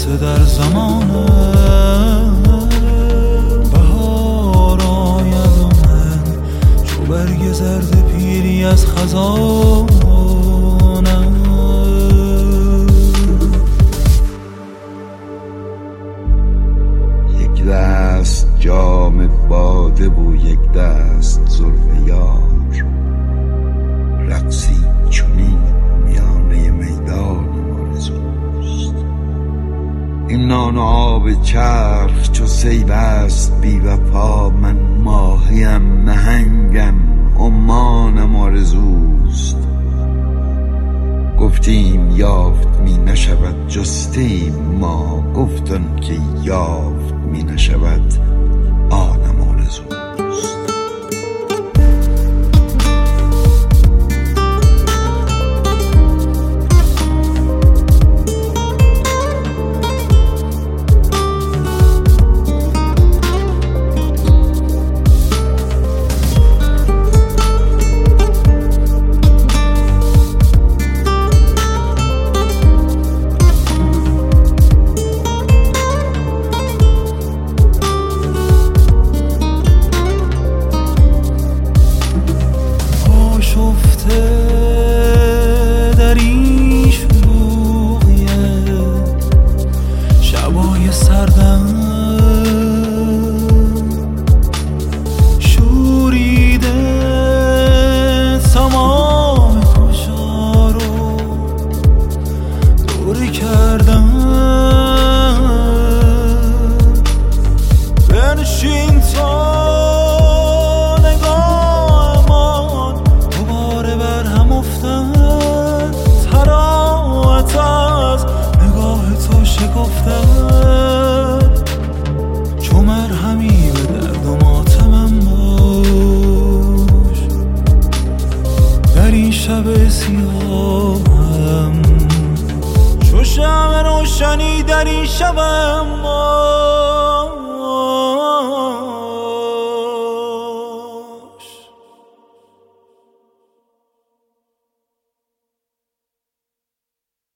قصه در زمانه بهار آید و من چو برگ زرد پیری از خزانه. یک دست جام باده و یک دست زلف یار، رقصی چنین میانه میدان آرزوست. این نان و آب چرخ چو سیل است بی وفا، من ماهیم نهنگم عمانم آرزوست. گفتیم یافت می نشود جستیم ما، گفتن که یافت می نشود آنم آرزوست. در این شلوغی شبای سردم شوریده تمام کجا رو دوری کردم. بنشین تا چو مرهمی به درد و ماتمم باش، در این شب سیاهم چو شمع روشنی در این شب